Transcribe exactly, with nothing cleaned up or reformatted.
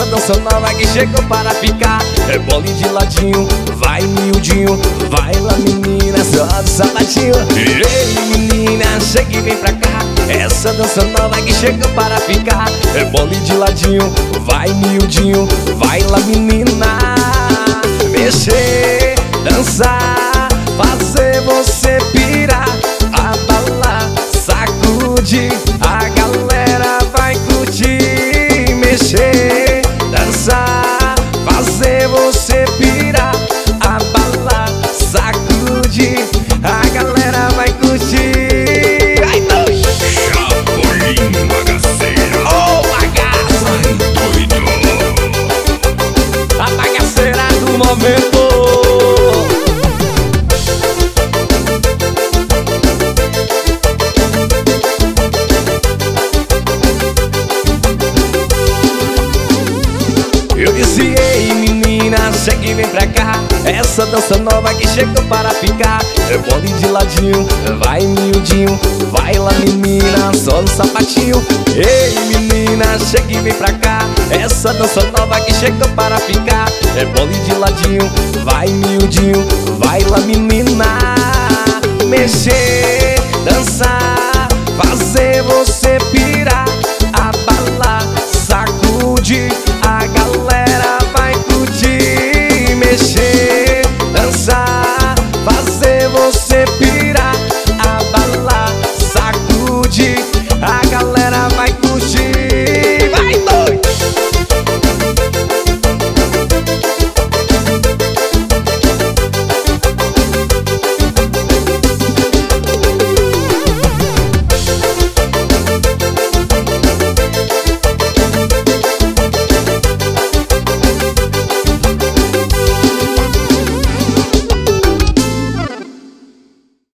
essa dança nova que chegou para ficar. É bole de ladinho, vai miudinho, vai lá menina, só do sapatinho. Ei menina, chega e vem pra cá, essa dança nova que chegou para ficar. É bole de ladinho, vai miudinho, vai lá menina. Mexer, dançar, fazer você pirar, abalar, sacudir, a galera vai curtir. Mexer, dançar, fazer você pirar, abalar, sacudir, a galera vai curtir. Ai, dois! Chapolin Bagaceira. Ô, bagaça! Vai doido. A bagaceira do momento. Eu disse, ei menina, chega e vem pra cá, essa dança nova que chegou para ficar. É bole de ladinho, vai miudinho, vai lá menina, só no sapatinho. Ei menina, chega e vem pra cá, essa dança nova que chegou para ficar. É bole de ladinho, vai miudinho, vai lá menina. Mexer, dançar, fazer você pirar,